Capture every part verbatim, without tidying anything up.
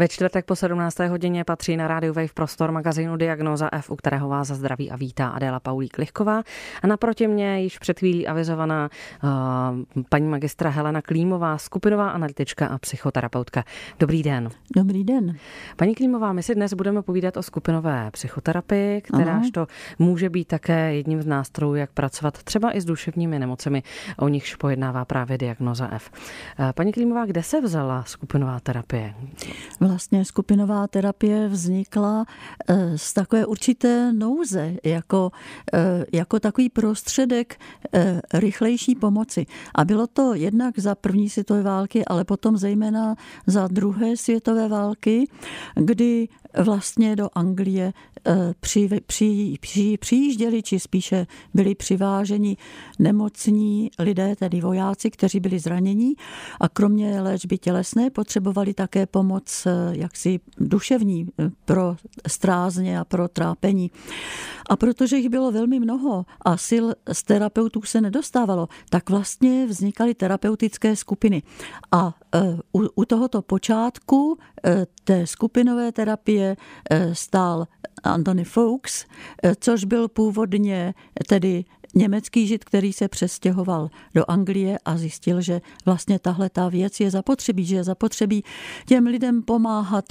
Ve čtvrtek po sedmnácté hodině patří na rádiu Wave prostor magazínu Diagnóza F, u kterého vás zdraví a vítá Adéla Paulík-Lichková. A naproti mě již před chvílí avizovaná uh, paní magistra Helena Klímová, skupinová analytička a psychoterapeutka. Dobrý den. Dobrý den. Paní Klímová, my si dnes budeme povídat o skupinové psychoterapii, kteráž to může být také jedním z nástrojů, jak pracovat třeba i s duševními nemocemi, o nichž pojednává právě Diagnóza F. Paní Klímová, kde se vzala skupinová terapie? Vlastně skupinová terapie vznikla z takové určité nouze, jako, jako takový prostředek rychlejší pomoci. A bylo to jednak za první světové války, ale potom zejména za druhé světové války, kdy vlastně do Anglie při, při, při, přijížděli, či spíše byli přiváženi nemocní lidé, tedy vojáci, kteří byli zranění a kromě léčby tělesné potřebovali také pomoc jaksi duševní pro strázně a pro trápení. A protože jich bylo velmi mnoho a sil z terapeutů se nedostávalo, tak vlastně vznikaly terapeutické skupiny. A u, u tohoto počátku té skupinové terapie stál Anthony Foulkes, což byl původně tedy německý žid, který se přestěhoval do Anglie a zjistil, že vlastně tahle ta věc je zapotřebí, že je zapotřebí těm lidem pomáhat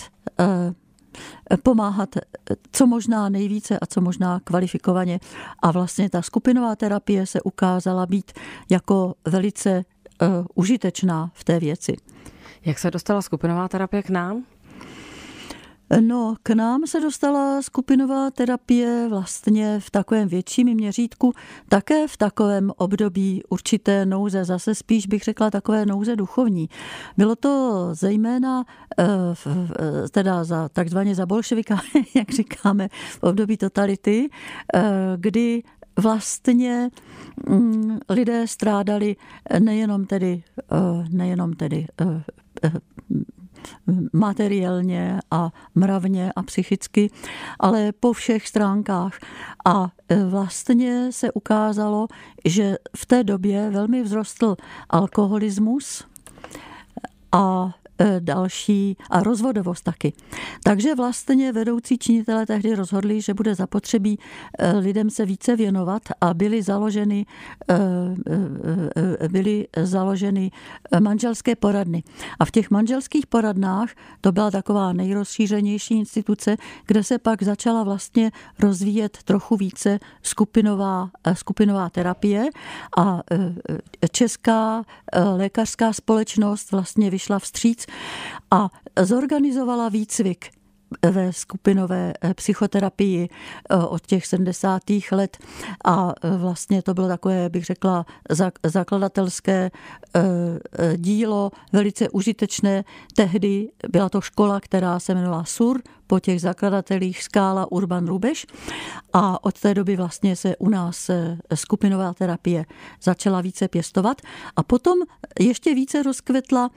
pomáhat co možná nejvíce a co možná kvalifikovaně. A vlastně ta skupinová terapie se ukázala být jako velice uh, užitečná v té věci. Jak se dostala skupinová terapie k nám? No, k nám se dostala skupinová terapie vlastně v takovém větším měřítku, také v takovém období určité nouze, zase spíš bych řekla takové nouze duchovní. Bylo to zejména teda za, takzvaně za bolševika, jak říkáme, v období totality, kdy vlastně lidé strádali nejenom tedy, nejenom tedy materiálně a mravně a psychicky, ale po všech stránkách. A vlastně se ukázalo, že v té době velmi vzrostl alkoholismus a další a rozvodovost taky. Takže vlastně vedoucí činitelé tehdy rozhodli, že bude zapotřebí lidem se více věnovat a byly založeny, byly založeny manželské poradny. A v těch manželských poradnách to byla taková nejrozšířenější instituce, kde se pak začala vlastně rozvíjet trochu více skupinová, skupinová terapie a Česká lékařská společnost vlastně vyšla vstříc a zorganizovala výcvik ve skupinové psychoterapii od těch sedmdesátých let a vlastně to bylo takové, bych řekla, zakladatelské dílo, velice užitečné. Tehdy byla to škola, která se jmenovala S U R, po těch zakladatelích Skála, Urban, Rubeš a od té doby vlastně se u nás skupinová terapie začala více pěstovat a potom ještě více rozkvetla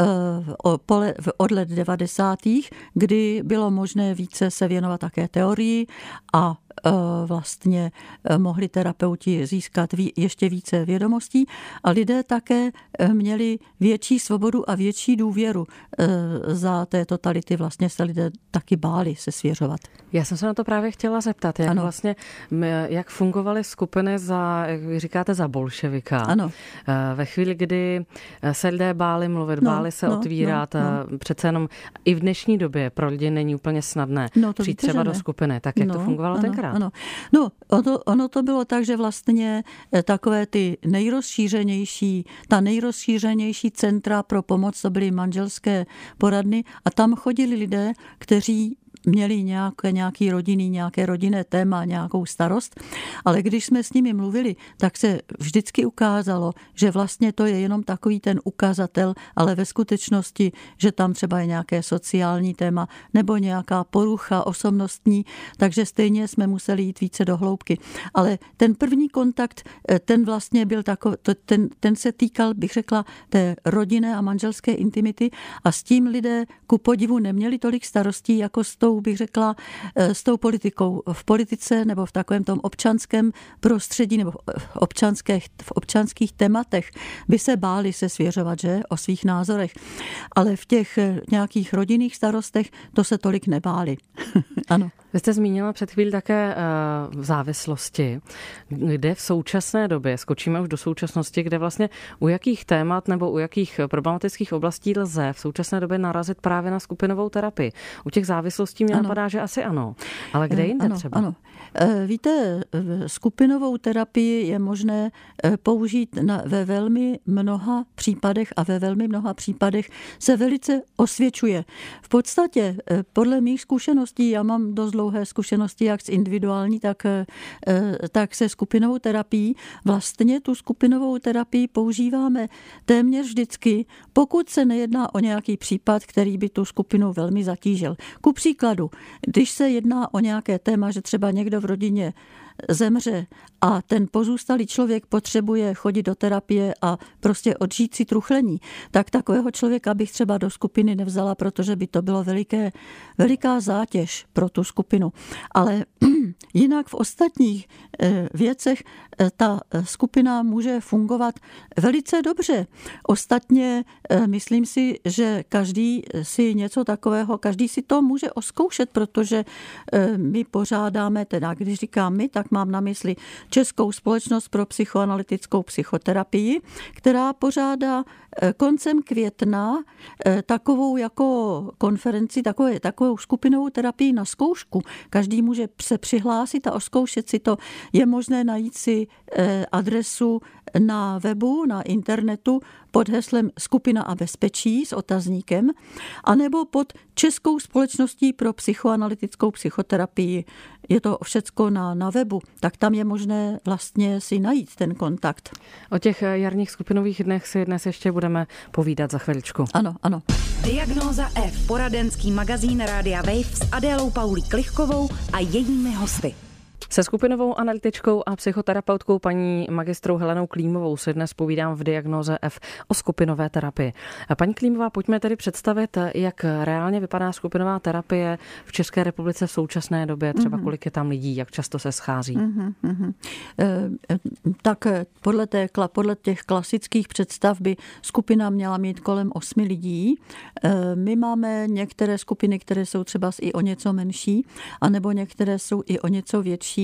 od let devadesátých, kdy bylo možné více se věnovat také teorii a vlastně mohli terapeuti získat ještě více vědomostí a lidé také měli větší svobodu a větší důvěru. Za té totality vlastně se lidé taky báli se svěřovat. Já jsem se na to právě chtěla zeptat, jak ano. vlastně, jak fungovaly skupiny za, jak vy říkáte, za bolševika. Ano. Ve chvíli, kdy se lidé báli mluvit, no, báli se no, otvírat, no, no. Přece jenom i v dnešní době pro lidi není úplně snadné no, přijít třeba do skupiny. Tak jak no, to fungovalo ano, tenkrát? Ano. No, ono, ono to bylo tak, že vlastně takové ty nejrozšířenější, ta nejrozšířenější centra pro pomoc, to byly manželské poradny a tam chodili lidé, kteří měli nějaké, nějaký rodinný, nějaké rodinné téma, nějakou starost, ale když jsme s nimi mluvili, tak se vždycky ukázalo, že vlastně to je jenom takový ten ukazatel, ale ve skutečnosti, že tam třeba je nějaké sociální téma nebo nějaká porucha osobnostní, takže stejně jsme museli jít více do hloubky. Ale ten první kontakt, ten vlastně byl takový, ten, ten se týkal, bych řekla, té rodinné a manželské intimity a s tím lidé ku podivu neměli tolik starostí jako s tou tou, bych řekla, s tou politikou v politice nebo v takovém tom občanském prostředí nebo v občanských, v občanských tématech by se báli se svěřovat, že, o svých názorech. Ale v těch nějakých rodinných starostech to se tolik nebáli. Ano. Vy jste zmínila před chvílí také uh, závislosti, kde v současné době, skočíme už do současnosti, kde vlastně u jakých témat nebo u jakých problematických oblastí lze v současné době narazit právě na skupinovou terapii. U těch závislostí mě ano. napadá, že asi ano. Ale kde jinde ano, třeba? Ano. Víte, skupinovou terapii je možné použít na, ve velmi mnoha případech a ve velmi mnoha případech se velice osvědčuje. V podstatě podle mých zkušeností, já mám dost dlouhé zkušenosti jak s individuální, tak, tak se skupinovou terapií. Vlastně tu skupinovou terapii používáme téměř vždycky, pokud se nejedná o nějaký případ, který by tu skupinu velmi zatížil. Ku příkladu, když se jedná o nějaké téma, že třeba někdo v rodině zemře a ten pozůstalý člověk potřebuje chodit do terapie a prostě odžít si truchlení, tak takového člověka bych třeba do skupiny nevzala, protože by to bylo veliké, veliká zátěž pro tu skupinu. Ale jinak v ostatních věcech ta skupina může fungovat velice dobře. Ostatně myslím si, že každý si něco takového, každý si to může oskoušet, protože my pořádáme, teda když říkám my, tak mám na mysli Českou společnost pro psychoanalytickou psychoterapii, která pořádá koncem května takovou jako konferenci, takovou, takovou skupinovou terapii na zkoušku. Každý může se přihlásit a oskoušet si to. Je možné najít si adresu na webu, na internetu pod heslem Skupina a bezpečí s otazníkem, anebo pod Českou společností pro psychoanalytickou psychoterapii. Je to všecko na, na webu, tak tam je možné vlastně si najít ten kontakt. O těch jarních skupinových dnech si dnes ještě budeme povídat za chviličku. Ano, ano. Diagnóza F, poradenský magazín Rádia Wave s Adélou Paulí Klichkovou a jejími hosty. Se skupinovou analytičkou a psychoterapeutkou paní magistrou Helenou Klímovou se dnes povídám v Diagnóze F o skupinové terapii. Paní Klímová, pojďme tedy představit, jak reálně vypadá skupinová terapie v České republice v současné době, třeba kolik je tam lidí, jak často se schází. Mm-hmm, mm-hmm. E, tak podle, té, podle těch klasických představ by skupina měla mít kolem osmi lidí. E, my máme některé skupiny, které jsou třeba i o něco menší, anebo některé jsou i o něco větší.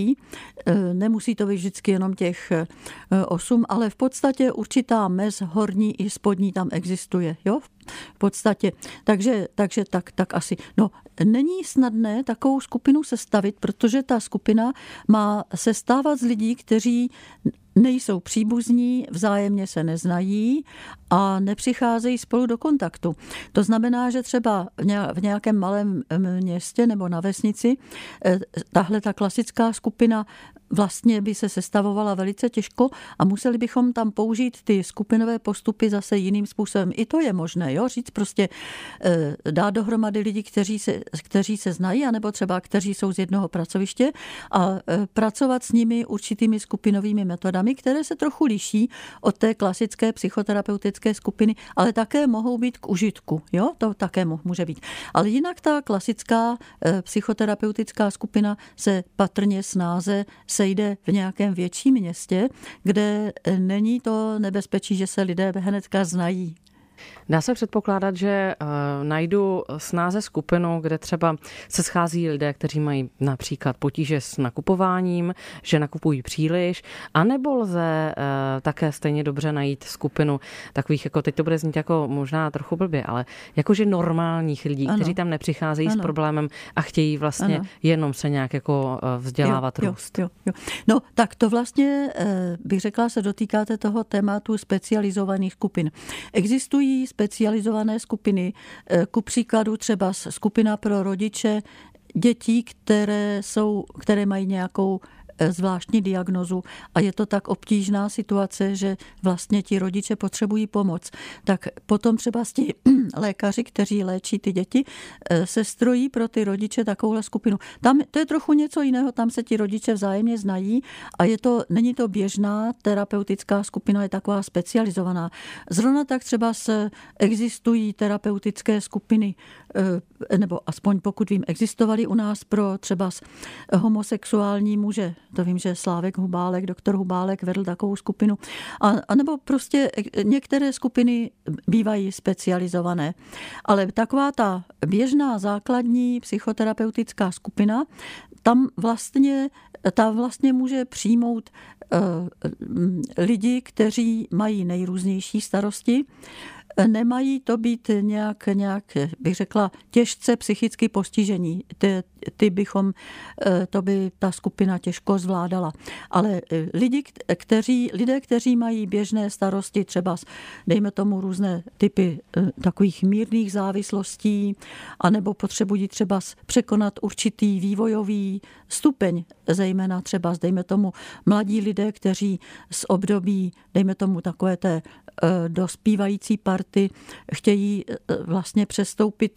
Nemusí to být vždycky jenom těch osm, ale v podstatě určitá mez horní i spodní tam existuje, jo? V podstatě. Takže, takže tak, tak asi. No, není snadné takovou skupinu sestavit, protože ta skupina má sestávat z lidí, kteří nejsou příbuzní, vzájemně se neznají a nepřicházejí spolu do kontaktu. To znamená, že třeba v nějakém malém městě nebo na vesnici tahle ta klasická skupina vlastně by se sestavovala velice těžko a museli bychom tam použít ty skupinové postupy zase jiným způsobem. I to je možné, jo? Říct prostě dát dohromady lidi, kteří se, kteří se znají, anebo třeba kteří jsou z jednoho pracoviště a pracovat s nimi určitými skupinovými metodami, které se trochu liší od té klasické psychoterapeutické skupiny, ale také mohou být k užitku. Jo? To také může být. Ale jinak ta klasická psychoterapeutická skupina se patrně snáze sejde v nějakém větším městě, kde není to nebezpečí, že se lidé hnedka znají. Dá se předpokládat, že uh, najdu snáze skupinu, kde třeba se schází lidé, kteří mají například potíže s nakupováním, že nakupují příliš, anebo lze uh, také stejně dobře najít skupinu takových, jako teď to bude znít jako možná trochu blbě, ale jakože normálních lidí, ano. kteří tam nepřicházejí ano. s problémem a chtějí vlastně ano. jenom se nějak jako vzdělávat, jo, růst. Jo, jo. No tak to vlastně, bych řekla, se dotýkáte toho tématu specializovaných skupin. Existují specializované skupiny, ku příkladu třeba skupina pro rodiče dětí, které jsou, které mají nějakou zvláštní diagnozu a je to tak obtížná situace, že vlastně ti rodiče potřebují pomoc. Tak potom třeba ti lékaři, kteří léčí ty děti, se strojí pro ty rodiče takovouhle skupinu. Tam to je trochu něco jiného, tam se ti rodiče vzájemně znají a je to, není to běžná terapeutická skupina, je taková specializovaná. Zrovna tak třeba se existují terapeutické skupiny nebo aspoň pokud vím, existovaly u nás pro třeba homosexuální muže. To vím, že Slávek Hubálek, doktor Hubálek vedl takovou skupinu. A, a nebo prostě některé skupiny bývají specializované. Ale taková ta běžná základní psychoterapeutická skupina, tam vlastně, ta vlastně může přijmout lidi, kteří mají nejrůznější starosti. Nemají to být nějak, nějak, bych řekla, těžce psychicky postižení. Ty, ty bychom, to by ta skupina těžko zvládala. Ale lidi, kteří, lidé, kteří mají běžné starosti, třeba dejme tomu různé typy takových mírných závislostí, anebo potřebují třeba překonat určitý vývojový stupeň, zejména třeba, dejme tomu, mladí lidé, kteří z období, dejme tomu, takové té dospívající party chtějí vlastně přestoupit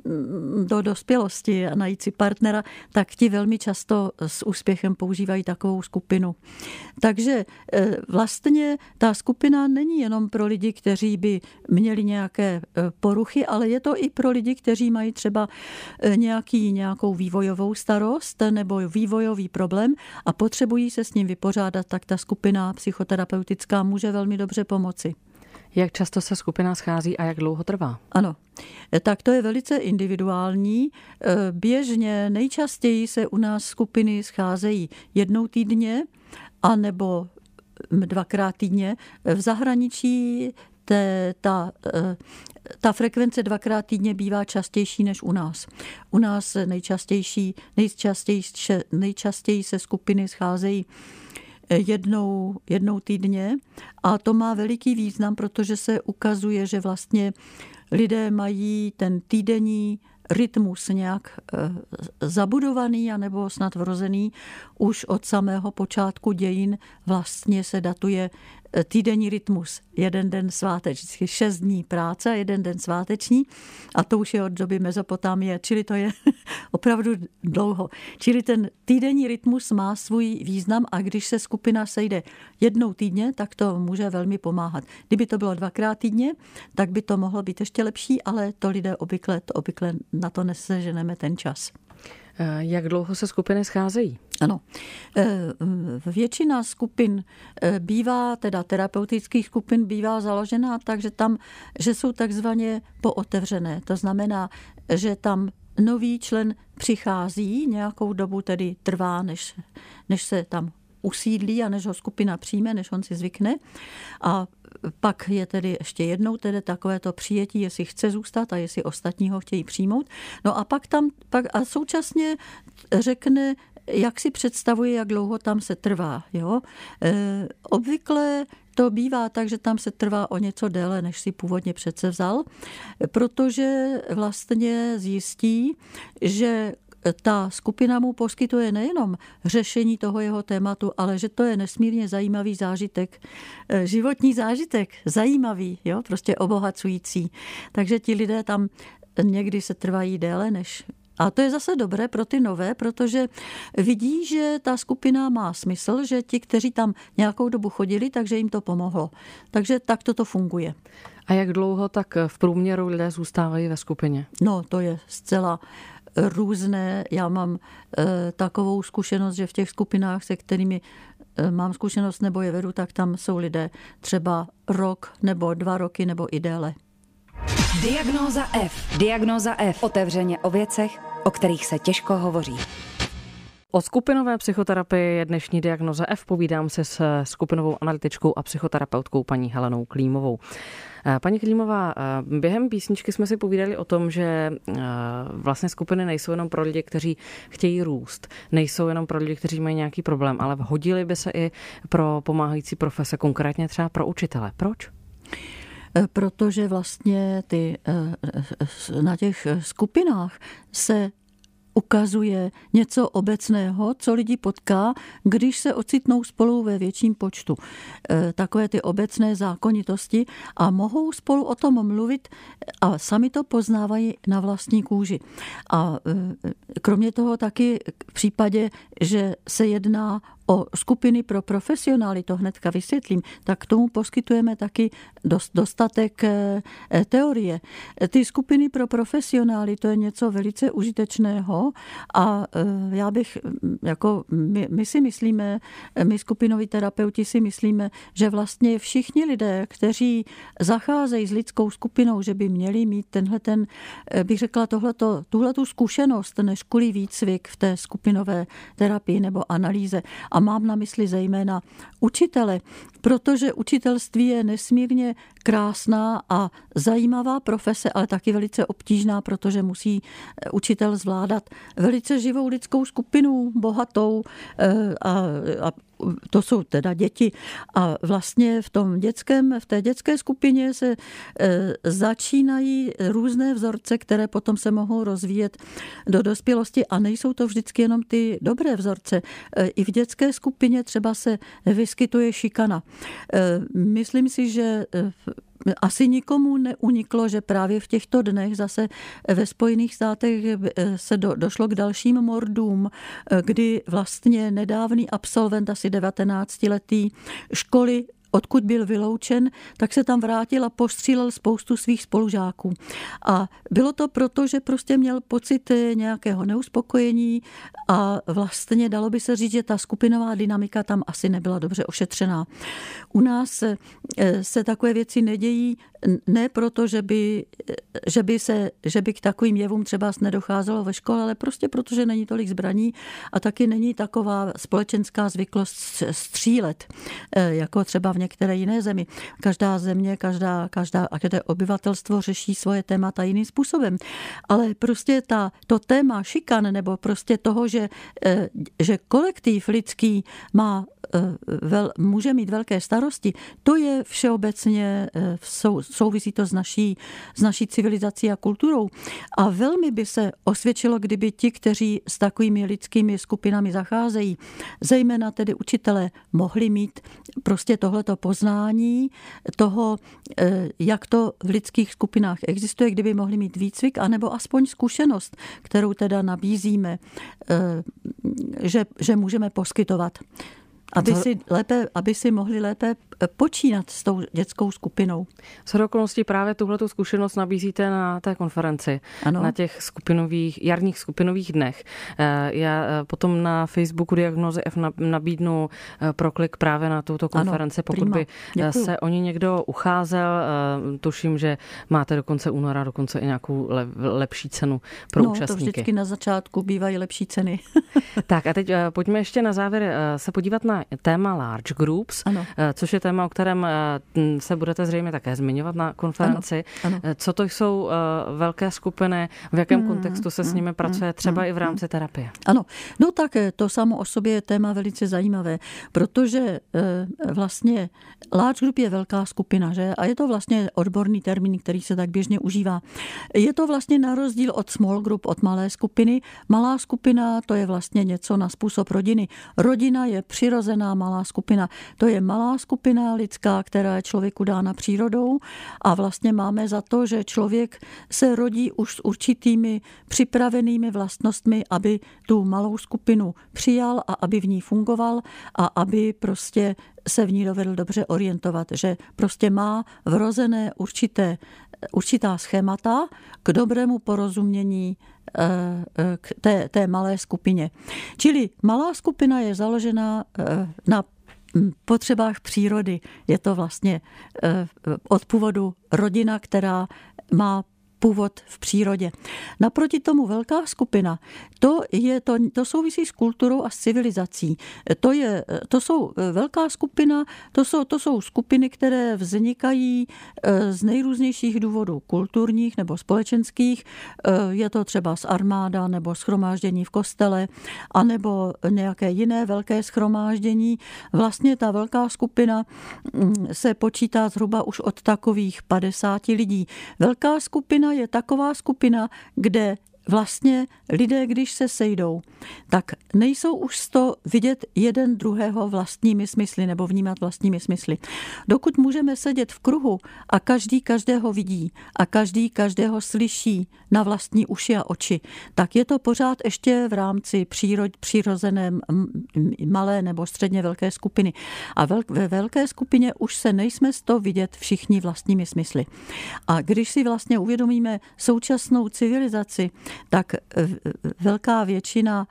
do dospělosti a najít si partnera, tak ti velmi často s úspěchem používají takovou skupinu. Takže vlastně ta skupina není jenom pro lidi, kteří by měli nějaké poruchy, ale je to i pro lidi, kteří mají třeba nějaký, nějakou vývojovou starost nebo vývojový problém a potřebují se s ním vypořádat, tak ta skupina psychoterapeutická může velmi dobře pomoci. Jak často se skupina schází a jak dlouho trvá? Ano, tak to je velice individuální. Běžně nejčastěji se u nás skupiny scházejí jednou týdně anebo dvakrát týdně. V zahraničí te, ta, ta frekvence dvakrát týdně bývá častější než u nás. U nás nejčastější, nejčastěji, nejčastěji se skupiny scházejí jednou, jednou týdně a to má veliký význam, protože se ukazuje, že vlastně lidé mají ten týdenní rytmus nějak zabudovaný anebo snad vrozený už od samého počátku dějin vlastně se datuje týdenní rytmus. Jeden den sváteční, šest dní práce a jeden den sváteční a to už je od doby Mezopotámie, čili to je opravdu dlouho. Čili ten týdenní rytmus má svůj význam a když se skupina sejde jednou týdně, tak to může velmi pomáhat. Kdyby to bylo dvakrát týdně, tak by to mohlo být ještě lepší, ale to lidé obvykle, to obvykle na to neseženeme ten čas. Jak dlouho se skupiny scházejí? Ano. Většina skupin bývá, teda terapeutických skupin bývá založená tak, že tam, že jsou takzvaně pootevřené. To znamená, že tam nový člen přichází, nějakou dobu tedy trvá, než, než se tam usídlí a než ho skupina přijme, než on si zvykne. A pak je tedy ještě jednou tedy takové to přijetí, jestli chce zůstat a jestli ostatní ho chtějí přijmout. No a pak tam pak a současně řekne, jak si představuje, jak dlouho tam se trvá. Jo? E, obvykle to bývá tak, že tam se trvá o něco déle, než si původně přece vzal, protože vlastně zjistí, že ta skupina mu poskytuje nejenom řešení toho jeho tématu, ale že to je nesmírně zajímavý zážitek, životní zážitek, zajímavý, jo, prostě obohacující. Takže ti lidé tam někdy se trvají déle než. A to je zase dobré pro ty nové, protože vidí, že ta skupina má smysl, že ti, kteří tam nějakou dobu chodili, takže jim to pomohlo. Takže tak toto funguje. A jak dlouho tak v průměru lidé zůstávají ve skupině? No, to je zcela různé. Já mám e, takovou zkušenost, že v těch skupinách, se kterými e, mám zkušenost nebo je vedu, tak tam jsou lidé třeba rok nebo dva roky nebo i déle. Diagnóza F. Diagnóza F. Otevřeně o věcech, o kterých se těžko hovoří. O skupinové psychoterapii je dnešní Diagnóza F. Povídám se s skupinovou analytičkou a psychoterapeutkou paní Helenou Klímovou. Paní Klímová, během písničky jsme si povídali o tom, že vlastně skupiny nejsou jenom pro lidi, kteří chtějí růst, nejsou jenom pro lidi, kteří mají nějaký problém, ale vhodily by se i pro pomáhající profese, konkrétně třeba pro učitele. Proč? Protože vlastně ty, na těch skupinách se ukazuje něco obecného, co lidi potká, když se ocitnou spolu ve větším počtu. Takové ty obecné zákonitosti a mohou spolu o tom mluvit a sami to poznávají na vlastní kůži. A kromě toho taky v případě, že se jedná o skupiny pro profesionály, to hnedka vysvětlím, tak k tomu poskytujeme taky dostatek teorie. Ty skupiny pro profesionály, to je něco velice užitečného a já bych, jako my, my si myslíme, my skupinoví terapeuti si myslíme, že vlastně všichni lidé, kteří zacházejí s lidskou skupinou, že by měli mít tenhle ten, bych řekla, tohleto, tuhletu zkušenost, než kvůli výcvik v té skupinové terapii nebo analýze. A mám na mysli zejména učitele, protože učitelství je nesmírně krásná a zajímavá profese, ale taky velice obtížná, protože musí učitel zvládat velice živou lidskou skupinu, bohatou a, a to jsou teda děti. A vlastně v tom dětském, v té dětské skupině se e, začínají různé vzorce, které potom se mohou rozvíjet do dospělosti a nejsou to vždycky jenom ty dobré vzorce. E, I v dětské skupině třeba se vyskytuje šikana. E, myslím si, že e, asi nikomu neuniklo, že právě v těchto dnech zase ve Spojených státech se do, došlo k dalším mordům, kdy vlastně nedávný absolvent, asi devatenáctiletý školy, odkud byl vyloučen, tak se tam vrátil a postřílel spoustu svých spolužáků. A bylo to proto, že prostě měl pocit nějakého neuspokojení a vlastně dalo by se říct, že ta skupinová dynamika tam asi nebyla dobře ošetřená. U nás se takové věci nedějí, ne proto, že by, že by, se, že by k takovým jevům třeba nedocházelo ve škole, ale prostě proto, že není tolik zbraní a taky není taková společenská zvyklost střílet, jako třeba v některé jiné zemi. Každá země, každá, každá, každé obyvatelstvo řeší svoje témata jiným způsobem. Ale prostě ta, to téma šikan nebo prostě toho, že, že kolektiv lidský má, vel, může mít velké starosti, to je všeobecně, sou, souvisí to s naší, s naší civilizací a kulturou. A velmi by se osvědčilo, kdyby ti, kteří s takovými lidskými skupinami zacházejí, zejména tedy učitelé, mohli mít prostě tohleto poznání toho, jak to v lidských skupinách existuje, kdyby mohli mít výcvik, anebo aspoň zkušenost, kterou teda nabízíme, že, že můžeme poskytovat. Aby si, lépe, aby si mohli lépe počínat s tou dětskou skupinou. S okolností právě tuhletu zkušenost nabízíte na té konferenci, ano. Na těch skupinových, jarních skupinových dnech. Já potom na Facebooku Diagnózy F nabídnu proklik právě na tuto konferenci, ano, pokud prima. by Děkuju. se o ní někdo ucházel. Tuším, že máte do konce února dokonce i nějakou lepší cenu pro no, účastníky. No, to vždycky na začátku bývají lepší ceny. Tak a teď pojďme ještě na závěr se podívat na téma large groups, ano. což je téma, o kterém se budete zřejmě také zmiňovat na konferenci. Ano, ano. Co to jsou velké skupiny, v jakém mm, kontextu se mm, s nimi pracuje, třeba mm, i v rámci terapie? Ano, no tak to samo o sobě je téma velice zajímavé, protože vlastně large group je velká skupina, že? A je to vlastně odborný termín, který se tak běžně užívá. Je to vlastně na rozdíl od small group, od malé skupiny. Malá skupina, to je vlastně něco na způsob rodiny. Rodina je přirozená malá skupina. To je malá skupina lidská, která je člověku dána přírodou a vlastně máme za to, že člověk se rodí už s určitými připravenými vlastnostmi, aby tu malou skupinu přijal a aby v ní fungoval a aby prostě se v ní dovedl dobře orientovat, že prostě má vrozené určité, určitá schémata k dobrému porozumění k té, té malé skupině. Čili malá skupina je založena na potřebách přírody. Je to vlastně od původu rodina, která má původ v přírodě. Naproti tomu velká skupina, to, je, to, to souvisí s kulturou a s civilizací. To, je, to jsou velká skupina, to jsou, to jsou skupiny, které vznikají z nejrůznějších důvodů kulturních nebo společenských. Je to třeba z armáda nebo shromáždění v kostele, anebo nějaké jiné velké shromáždění. Vlastně ta velká skupina se počítá zhruba už od takových padesáti lidí. Velká skupina je taková skupina, kde vlastně lidé, když se sejdou, tak nejsou už z toho vidět jeden druhého vlastními smysly nebo vnímat vlastními smysly. Dokud můžeme sedět v kruhu a každý každého vidí a každý každého slyší na vlastní uši a oči, tak je to pořád ještě v rámci přírod, přirozené malé nebo středně velké skupiny. A vel, ve velké skupině už se nejsme z toho vidět všichni vlastními smysly. A když si vlastně uvědomíme současnou civilizaci, tak velká většina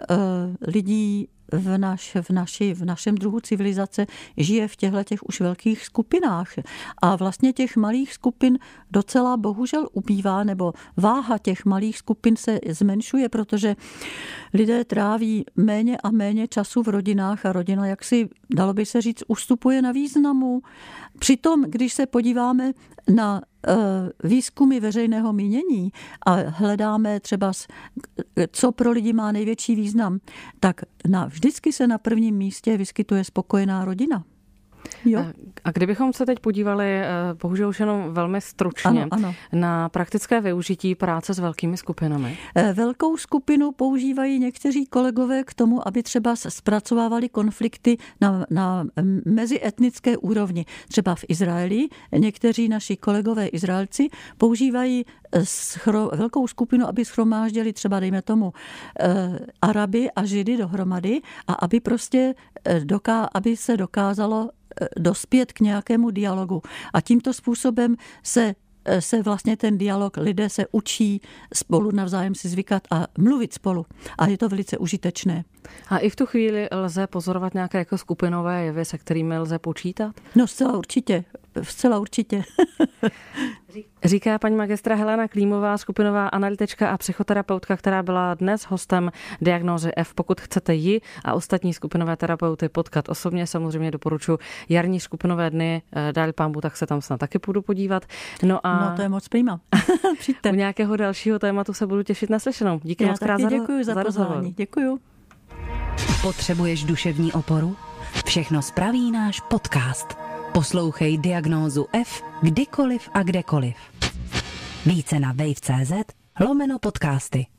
lidí v, naš, v, naši, v našem druhu civilizace žije v těchto těch už velkých skupinách. A vlastně těch malých skupin docela bohužel ubývá, nebo váha těch malých skupin se zmenšuje, protože lidé tráví méně a méně času v rodinách a rodina, jak si dalo by se říct, ustupuje na významu. Přitom, když se podíváme na výzkumy veřejného mínění a hledáme třeba, co pro lidi má největší význam, tak na, vždycky se na prvním místě vyskytuje spokojená rodina. Jo. A kdybychom se teď podívali, bohužel už jenom velmi stručně, ano, ano. na praktické využití práce s velkými skupinami. Velkou skupinu používají někteří kolegové k tomu, aby třeba zpracovávali konflikty na, na mezietnické úrovni. Třeba v Izraeli někteří naši kolegové Izraelci používají schro, velkou skupinu, aby shromáždili třeba, dejme tomu, eh, Araby a Židy dohromady a aby prostě doká, aby se dokázalo dospět k nějakému dialogu. A tímto způsobem se, se vlastně ten dialog, lidé se učí spolu navzájem si zvykat a mluvit spolu. A je to velice užitečné. A i v tu chvíli lze pozorovat nějaké jako skupinové jevy, se kterými lze počítat? No zcela určitě. Zcela určitě. Říká paní magistra Helena Klímová, skupinová analytička a psychoterapeutka, která byla dnes hostem Diagnózy F. Pokud chcete ji a ostatní skupinové terapeuty potkat osobně, samozřejmě doporučuji jarní skupinové dny, dál pánbu, tak se tam snad taky půjdu podívat. No a no to je moc prima. u nějakého dalšího tématu se budu těšit na slyšenou. Díky moc krát za, děkuji za, za pozvání. Děkuji. Potřebuješ duševní oporu? Všechno spraví náš podcast. Poslouchej Diagnózu F kdykoliv a kdekoliv. Více na wave tečka cz lomeno podcasty.